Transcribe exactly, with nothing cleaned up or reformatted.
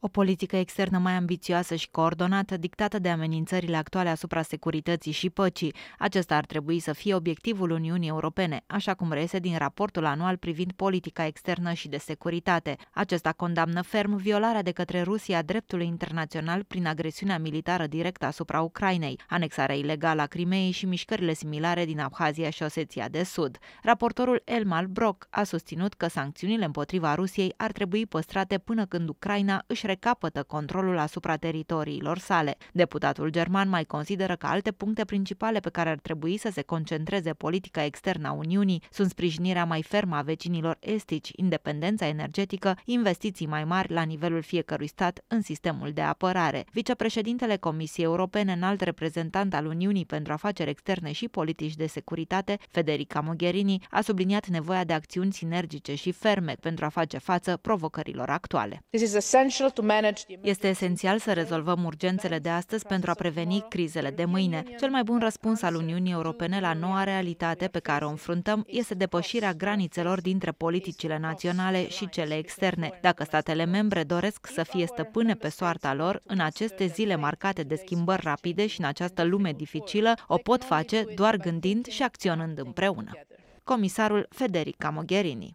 O politică externă mai ambițioasă și coordonată, dictată de amenințările actuale asupra securității și păcii. Acesta ar trebui să fie obiectivul Uniunii Europene, așa cum reiese din raportul anual privind politica externă și de securitate. Acesta condamnă ferm violarea de către Rusia a dreptului internațional prin agresiunea militară directă asupra Ucrainei, anexarea ilegală a Crimeei și mișcările similare din Abhazia și Oseția de Sud. Raportorul Elmar Brok a susținut că sancțiunile împotriva Rusiei ar trebui păstrate până când Ucraina își recapătă controlul asupra teritoriilor sale. Deputatul german mai consideră că alte puncte principale pe care ar trebui să se concentreze politica externă a Uniunii sunt sprijinirea mai fermă a vecinilor estici, independența energetică, investiții mai mari la nivelul fiecărui stat în sistemul de apărare. Vicepreședintele Comisiei Europene, înalt reprezentant al Uniunii pentru afaceri externe și politici de securitate, Federica Mogherini, a subliniat nevoia de acțiuni sinergice și ferme pentru a face față provocărilor actuale. Este esențial să rezolvăm urgențele de astăzi pentru a preveni crizele de mâine. Cel mai bun răspuns al Uniunii Europene la noua realitate pe care o înfruntăm este depășirea granițelor dintre politicile naționale și cele externe. Dacă statele membre doresc să fie stăpâne pe soarta lor, în aceste zile marcate de schimbări rapide și în această lume dificilă, o pot face doar gândind și acționând împreună. Comisarul Federica Mogherini.